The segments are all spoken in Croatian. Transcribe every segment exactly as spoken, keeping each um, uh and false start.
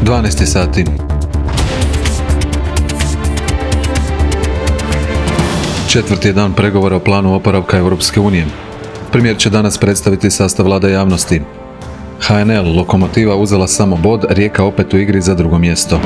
dvanaest sati. Četvrti je dan pregovora o planu oporavka Europske unije. Premijer će danas predstaviti sastav vlade javnosti. ha en el, Lokomotiva uzela samo bod, Rijeka opet u igri za drugo mjesto.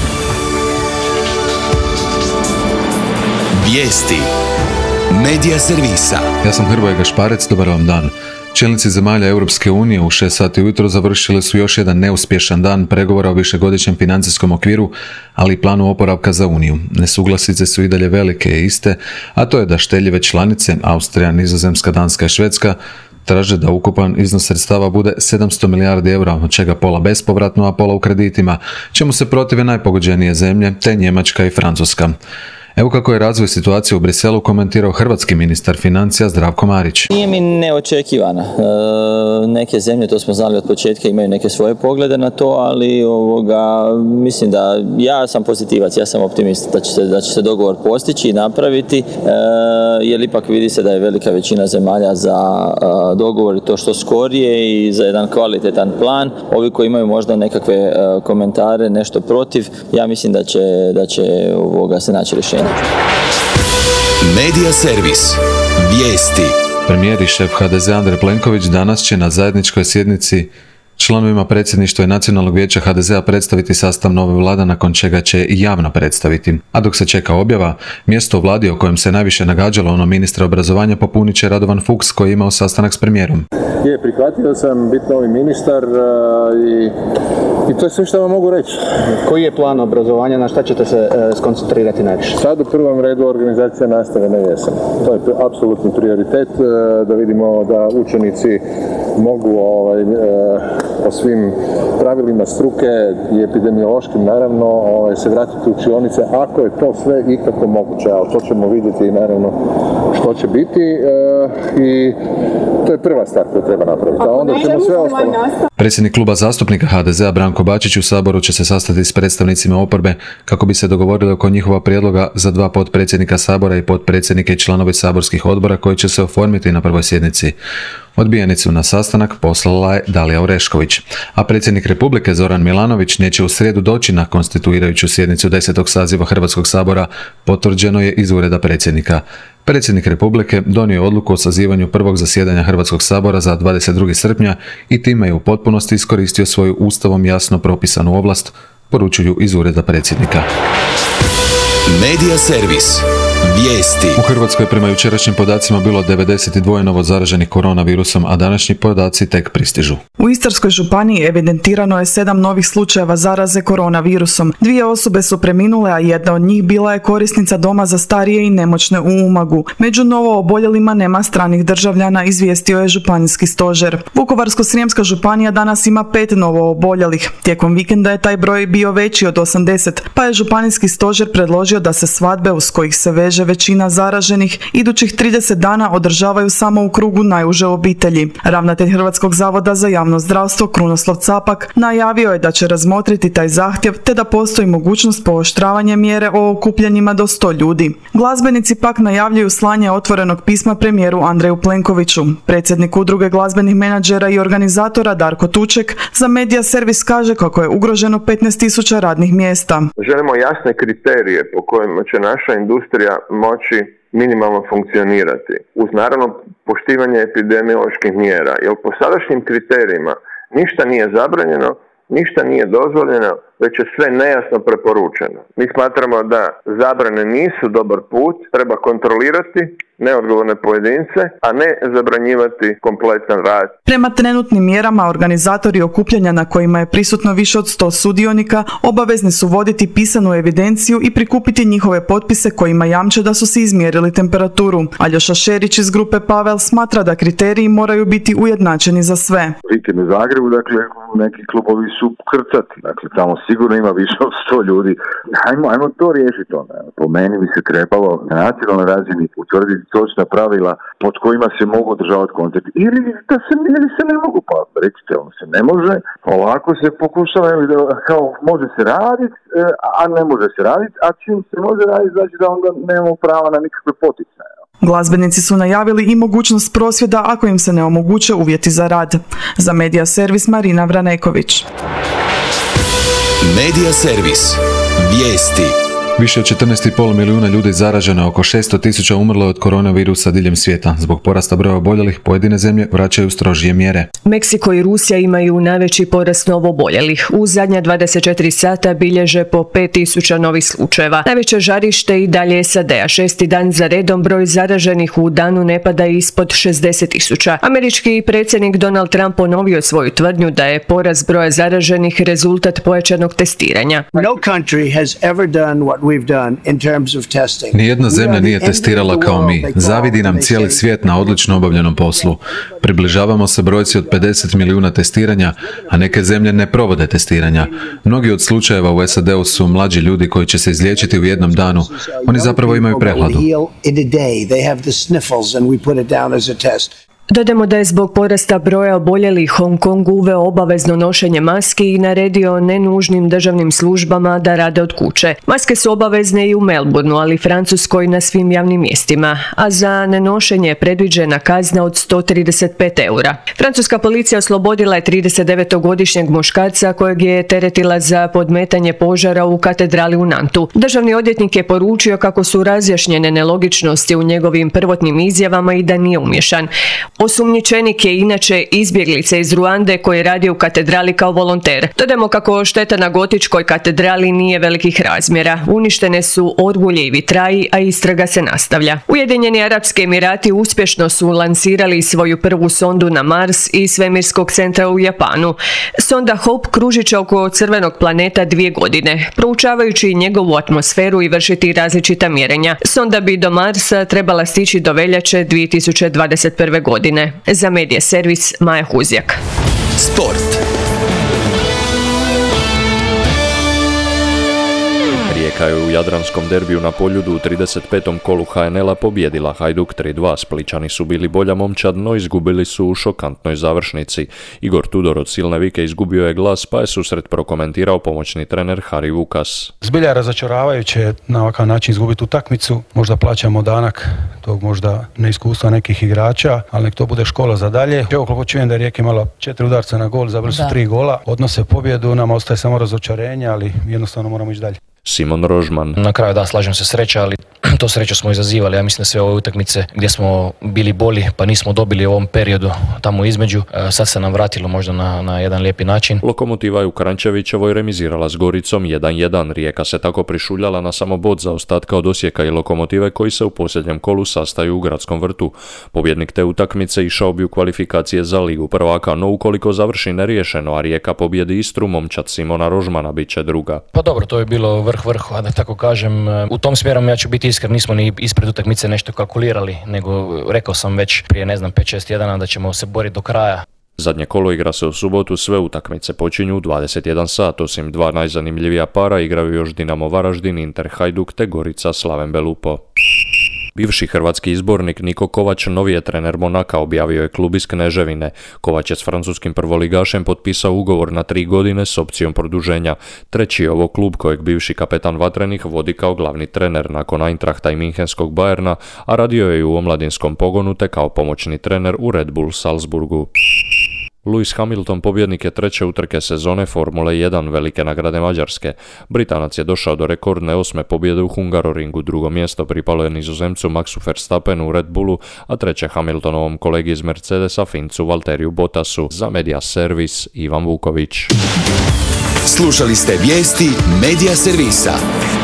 Vijesti Medija servisa. Ja sam Hrvoje Gašparec, dobar vam dan. Čelnici zemalja Europske unije u šest sati ujutro završili su još jedan neuspješan dan pregovora o višegodišnjem financijskom okviru, ali i planu oporavka za Uniju. Nesuglasice su i dalje velike i iste, a to je da štedljive članice, Austrija, Nizozemska, Danska i Švedska, traže da ukupan iznos sredstava bude sedamsto milijardi eura, od čega pola bespovratno, a pola u kreditima, čemu se protive najpogođenije zemlje, te Njemačka i Francuska. Evo kako je razvoj situacije u Briselu komentirao hrvatski ministar financija Zdravko Marić. Nije mi neočekivana. E, neke zemlje, to smo znali od početka, imaju neke svoje poglede na to, ali ovoga, mislim da ja sam pozitivac, ja sam optimist da će se, da će se dogovor postići i napraviti, e, jer ipak vidi se da je velika većina zemalja za a, dogovor i to što skorije i za jedan kvalitetan plan. Ovi koji imaju možda nekakve a, komentare, nešto protiv, ja mislim da će, da će ovoga, se naći rješenje. Medija servis. Vijesti. Premijer i šef ha de zea Andrej Plenković danas će na zajedničkoj sjednici članovima predsjedništva i Nacionalnog vijeća ha de zea predstaviti sastav nove vlade, nakon čega će i javno predstaviti. A dok se čeka objava, mjesto u vladi o kojem se najviše nagađalo ono ministra obrazovanja popunit će Radovan Fuchs, koji je imao sastanak s premijerom. Je, prihvatio sam biti novi ministar i, i to je sve što vam mogu reći. Koji je plan obrazovanja, na šta ćete se e, skoncentrirati najviše? Sad u prvom redu organizacija nastave na jesen. To je apsolutni prioritet, da vidimo da učenici mogu ovaj, po svim pravilima struke i epidemiološkim naravno ovaj, se vratiti u učionice ako je to sve ikako moguće, ali to ćemo vidjeti naravno što će biti i to je prva stvar koju treba napraviti, a onda ćemo sve ostalo. Predsjednik kluba zastupnika ha de zea Branko Bačić u Saboru će se sastati s predstavnicima oporbe kako bi se dogovorili oko njihova prijedloga za dva potpredsjednika Sabora i potpredsjednike i članovi saborskih odbora koji će se oformiti na prvoj sjednici. Odbijenicu na sastanak poslala je Dalija Orešković, a predsjednik Republike Zoran Milanović neće u srijedu doći na konstituirajuću sjednicu desetog saziva Hrvatskog sabora, potvrđeno je iz ureda predsjednika. Predsjednik Republike donio je odluku o sazivanju prvog zasjedanja Hrvatskog sabora za dvadeset drugog srpnja i time je u potpunosti iskoristio svoju ustavom jasno propisanu ovlast, poručuju iz ureda predsjednika. Medija servis. Vijesti. U Hrvatskoj prema jučerašnjim podacima bilo devedeset dva novo zaraženih koronavirusom, a današnji podaci tek pristižu. U Istarskoj županiji evidentirano je sedam novih slučajeva zaraze koronavirusom. Dvije osobe su preminule, a jedna od njih bila je korisnica doma za starije i nemoćne u Umagu. Među novo oboljelima nema stranih državljana, izvijestio je županijski stožer. Vukovarsko-srijemska županija danas ima pet novo oboljelih. Tijekom vikenda je taj broj bio veći od osamdeset, pa je županijski stožer predložio da se svadbe uz kojih se veže većina zaraženih idućih trideset dana održavaju samo u krugu najuže obitelji. Ravnatelj Hrvatskog zavoda za javno zdravstvo Krunoslav Capak najavio je da će razmotriti taj zahtjev te da postoji mogućnost pooštravanja mjere o okupljanjima do sto ljudi. Glazbenici pak najavljuju slanje otvorenog pisma premijeru Andreju Plenkoviću. Predsjednik udruge glazbenih menadžera i organizatora Darko Tuček za Medija servis kaže kako je ugroženo petnaest tisuća radnih mjesta. Želimo jasne kriterije po kojima će naša industrija moći minimalno funkcionirati, uz naravno poštivanje epidemioloških mjera, jer po sadašnjim kriterijima ništa nije zabranjeno, ništa nije dozvoljeno, već je sve nejasno preporučeno. Mi smatramo da zabrane nisu dobar put, treba kontrolirati neodgovorne pojedince, a ne zabranjivati kompletan rad. Prema trenutnim mjerama, organizatori okupljanja na kojima je prisutno više od sto sudionika obavezni su voditi pisanu evidenciju i prikupiti njihove potpise kojima jamče da su si izmjerili temperaturu. Aljoša Šerić iz grupe Pavel smatra da kriteriji moraju biti ujednačeni za sve. Vikend u Zagrebu, dakle, neki klubovi su krcati, dakle, tamo sigurno ima više od sto ljudi. Ajmo, ajmo to riješiti onda. Po meni bi se trebalo na nacionalnoj razini utvrditi točna pravila pod kojima se mogu održavati koncert. Ili da se, ili se ne mogu, pa recite, on se ne može, ovako se pokušava, kao može se raditi, a ne može se raditi, a čim se može raditi, znači da onda nemamo prava na nikakve poticaje. Glazbenici su najavili i mogućnost prosvjeda ako im se ne omoguće uvjeti za rad. Za Medija servis Marina Vraneković. Medija servis. Vijesti. Više od četrnaest zarez pet milijuna ljudi zaraženo, oko šesto tisuća umrlo od koronavirusa diljem svijeta. Zbog porasta broja oboljelih, pojedine zemlje vraćaju strožije mjere. Meksiko i Rusija imaju najveći porast novooboljelih. U zadnja dvadeset četiri sata bilježe po pet tisuća novih slučajeva. Najveće žarište i dalje S A D, a šesti dan za redom broj zaraženih u danu ne pada ispod šezdeset tisuća. Američki predsjednik Donald Trump ponovio svoju tvrdnju da je porast broja zaraženih rezultat pojačanog testiranja. No country has ever done what we've done in terms of testing. Nijedna zemlja nije testirala kao mi. Zavidi nam cijeli svijet na odlično obavljenom poslu. Približavamo se brojci od pedeset milijuna testiranja, a neke zemlje ne provode testiranja. Mnogi od slučajeva u S A D-u su mlađi ljudi koji će se izliječiti u jednom danu. Oni zapravo imaju prehladu. Dodamo da je zbog porasta broja oboljelih Hong Kong uveo obavezno nošenje maski i naredio nenužnim državnim službama da rade od kuće. Maske su obavezne i u Melbourneu, ali Francuskoj na svim javnim mjestima, a za nenošenje je predviđena kazna od sto trideset pet eura. Francuska policija oslobodila je tridesetdevetogodišnjeg muškarca kojeg je teretila za podmetanje požara u katedrali u Nantu. Državni odvjetnik je poručio kako su razjašnjene nelogičnosti u njegovim prvotnim izjavama i da nije umješan. Osumnjičenik je inače izbjeglica iz Ruande koji radi u katedrali kao volonter. Dodamo kako šteta na gotičkoj katedrali nije velikih razmjera. Uništene su orgulje i vitraji, a istraga se nastavlja. Ujedinjeni Arapski Emirati uspješno su lansirali svoju prvu sondu na Mars iz svemirskog centra u Japanu. Sonda Hope kružit će oko crvenog planeta dvije godine, proučavajući njegovu atmosferu i vršiti različita mjerenja. Sonda bi do Marsa trebala stići do veljače dvije tisuće dvadeset prve. godine. Za Medija servis Maja Huzjak. Sport. Rijeka je u jadranskom derbiju na Poljudu u trideset petom kolu H N L-a pobijedila Hajduk tri dva. Splićani su bili bolja momčad, no izgubili su u šokantnoj završnici. Igor Tudor od silne vike izgubio je glas, pa je susret prokomentirao pomoćni trener Hari Vukas. Zbilja je razočaravajuće na ovakav način izgubiti utakmicu. Možda plaćamo danak tog možda neiskustva nekih igrača, ali nek to bude škola za dalje. Evo koliko čujem da je Rijeka imala četiri udarca na gol, zabili su tri gola. Odnose pobjedu, nama ostaje samo razočarenje, ali jednostavno moramo ići dalje. Simon Rožman. Na kraju da, slažem se, sreća, ali to sreću smo izazivali. Ja mislim da sve ove utakmice gdje smo bili bolji pa nismo dobili u ovom periodu tamo između. Sad se nam vratilo možda na, na jedan lijepi način. Lokomotiva je u Kranjčevićevoj remizirala s Goricom jedan jedan. Rijeka se tako prišuljala na samo bod za ostatka od Osijeka i Lokomotive koji se u posljednjem kolu sastaju u Gradskom vrtu. Pobjednik te utakmice išao bi u kvalifikacije za Ligu prvaka, no ukoliko završi neriješeno, a Rijeka pobjedi Istru, momčad Simona Rožmana bit će druga. Pa dobro, to je bilo vrh vrhu, a da tako kažem. U tom smjeru ja ću biti iskren, nismo ni ispred utakmice nešto kalkulirali, nego rekao sam već prije ne znam pet šest tjedana da ćemo se boriti do kraja. Zadnje kolo igra se u subotu, sve utakmice počinju u dvadeset jedan sat, osim dva najzanimljivija para igraju još Dinamo Varaždin, Inter Hajduk te Gorica Slaven Belupo. Bivši hrvatski izbornik Niko Kovač novi je trener Monaka, objavio je klub iz Kneževine. Kovač je s francuskim prvoligašem potpisao ugovor na tri godine s opcijom produženja. Treći je ovo klub kojeg bivši kapetan Vatrenih vodi kao glavni trener nakon Eintrachta i Münchenskog Bayerna, a radio je i u omladinskom pogonu te kao pomoćni trener u Red Bull Salzburgu. Lewis Hamilton pobjednik je treće utrke sezone Formule jedan velike nagrade Mađarske. Britanac je došao do rekordne osme pobjede u Hungaroringu, drugo mjesto pripalo je Nizozemcu Maxu Verstappenu u Red Bullu, a treće Hamiltonovom kolegi iz Mercedesa Fincu Valteriju Bottasu. Za Medija servis Ivan Vuković. Slušali ste vijesti Medija servisa.